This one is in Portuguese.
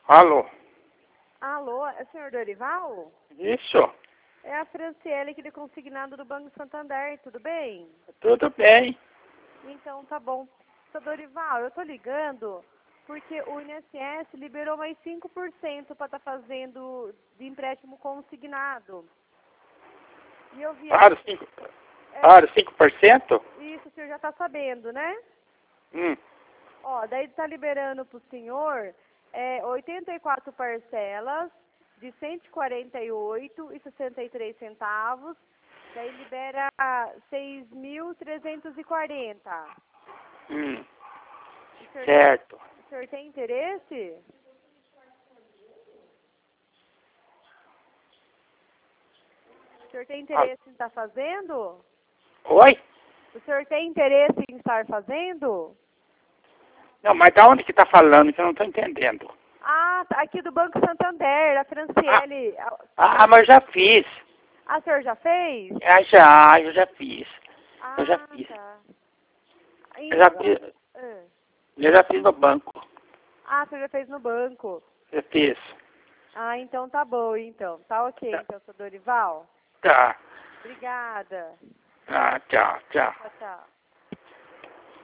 Alô? Alô, é o senhor Dorival? Isso? É a Franciele aqui do Consignado do Banco Santander, tudo bem? Tudo bem. Então, tá bom. Seu Dorival, eu tô ligando porque o INSS liberou mais 5% para estar fazendo de empréstimo consignado. E eu vi Claro, aqui... 5%? Claro, 5%? Isso, o senhor já tá sabendo, né? Hum. Ó, daí tá liberando pro senhor 84 parcelas de R$ 148,63. Daí libera 6.340. Hum. O senhor, Certo. o senhor tem interesse? O senhor tem interesse em estar fazendo? Oi? O senhor tem interesse em estar fazendo? Não, mas da onde que tá falando que eu não tô entendendo? Ah, tá aqui do Banco Santander, a Franciele. Mas eu já fiz. Ah, o senhor já fez? Eu já fiz. Eu já Ah, fiz. tá. Eu já Então, fiz, eu já fiz no banco. o senhor já fez no banco. Eu fiz. Ah, então tá bom, então. Tá ok, Tá. então, seu Dorival. Tá. Obrigada. Tchau, tchau. Tchau, tchau.